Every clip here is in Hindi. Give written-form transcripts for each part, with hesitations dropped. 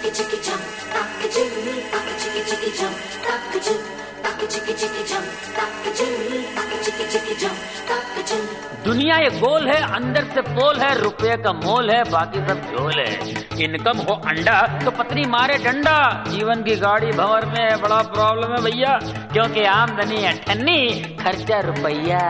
दुनिया ये गोल है, अंदर से पोल है, रुपये का मोल है, बाकी सब झोल है। इनकम हो अंडा तो पत्नी मारे डंडा। जीवन की गाड़ी भंवर में है, बड़ा प्रॉब्लम है भैया, क्योंकि आमदनी अठन्नी, खर्चा रुपया।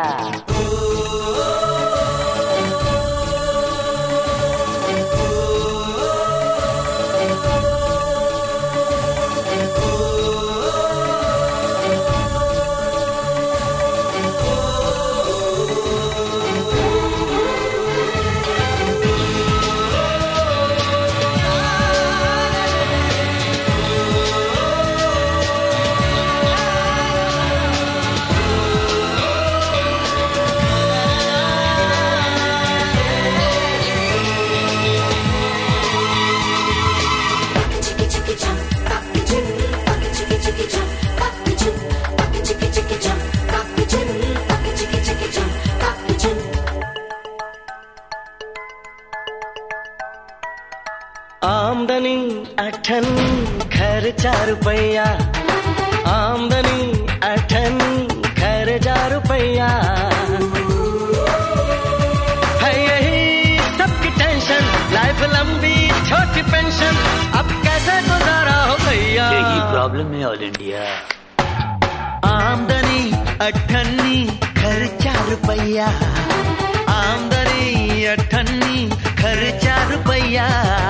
आमदनी अठन्नी, खर्चा रुपया। आमदनी अठन्नी, खर्चा रुपया। है यही सबकी टेंशन, लाइफ लंबी छोटी पेंशन, अब कैसे गुजारा हो भैया। यही प्रॉब्लम है ऑल इंडिया। आमदनी अठन्नी, खर्चा रुपया। आमदनी अठन्नी, खर्चा रुपया।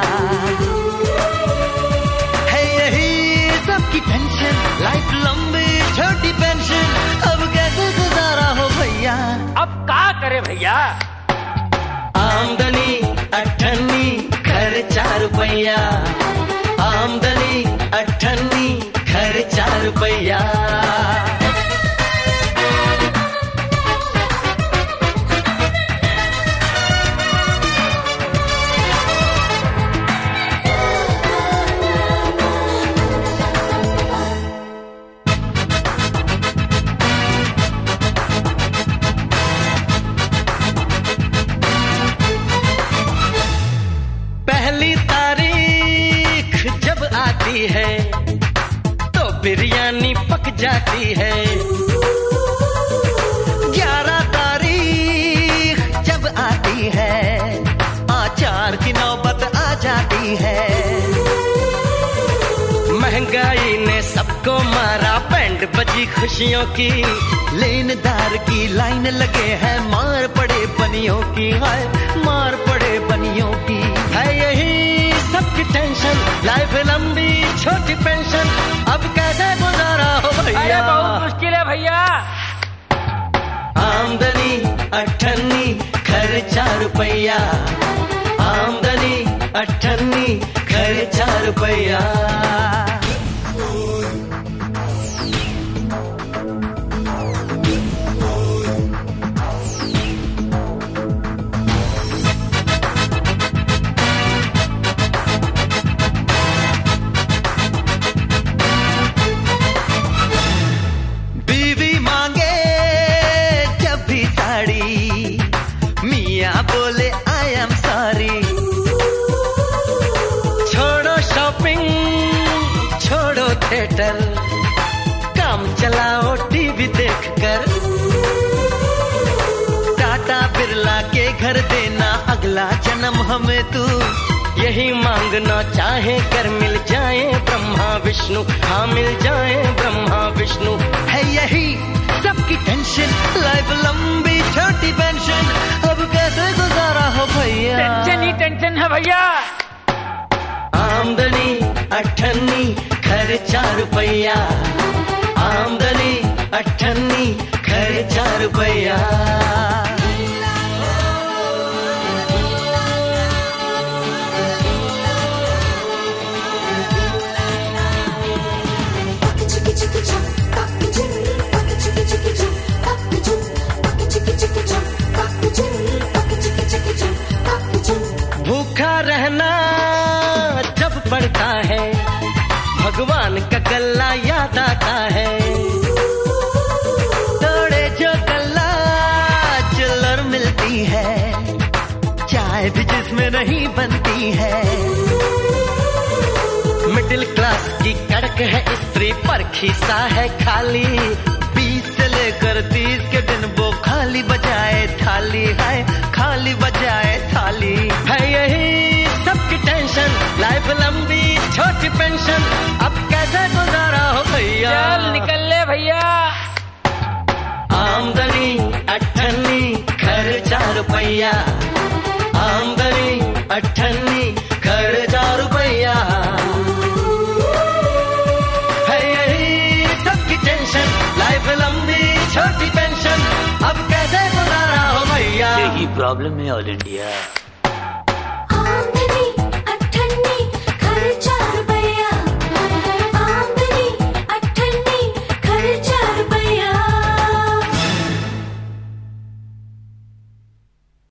है यही सबकी टेंशन, लाइफ लंबी छोटी पेंशन, अब कैसे गुजारा हो भैया। अब क्या करे भैया। आमदनी अठन्नी, खर्चा रुपया। आमदनी अठन्नी, खर्चा रुपया। पहली तारीख जब आती है तो बिरयानी पक जाती है। 11 तारीख जब आती है अचार की नौबत आ जाती है। महंगाई ने सबको मारा, बैंड बजी खुशियों की, लेनदार की लाइन लगे हैं, मार पड़े बनियों की, हाय मार पड़े बनियों की। है यही सबकी टेंशन, लाइफ लंबी छोटी पेंशन, अब कैसे गुजारा हो भैया। अरे बहुत मुश्किल है भैया। आमदनी अठन्नी, खर्चा रुपया। आमदनी अठन्नी, खर्चा रुपया। मियाँ बोले आई एम सॉरी। छोड़ो शॉपिंग, छोड़ो थिएटर, काम चलाओ टीवी देखकर। टाटा बिरला के घर देना अगला जन्म हमें तू, यही मांगना चाहे कर मिल जाए ब्रह्मा विष्णु। हाँ मिल जाए ब्रह्मा विष्णु। है यही सबकी टेंशन, लाइफ लंबी छोटी पेंशन, अब कैसे गुजारा हो भैया। टेंशन ही टेंशन है भैया। आमदनी अठन्नी, खर्चा रुपया। आमदनी अठन्नी, खर्चा रुपया। भूखा रहना जब पड़ता है, भगवान का गल्ला याद आता है। तोड़े जो गल्ला चिल्लर मिलती है, चाय भी जिसमें नहीं बनती है। पर खिस्सा है खाली, 20 से लेकर 30 के दिन वो खाली बजाए थाली है, खाली बजाए थाली है। यही सबकी टेंशन, लाइफ लंबी छोटी पेंशन, अब कैसे गुजारा हो भैया। चल निकल ले भैया। आमदनी अठन्नी खर्चा रुपया, आमदनी अठन्नी खर्चा रुपया है। यही सबकी टेंशन, लाइफ लंबी छोटी पेंशन, अब कैसे गुजारा हो भैया। यही प्रॉब्लम है ऑल इंडिया।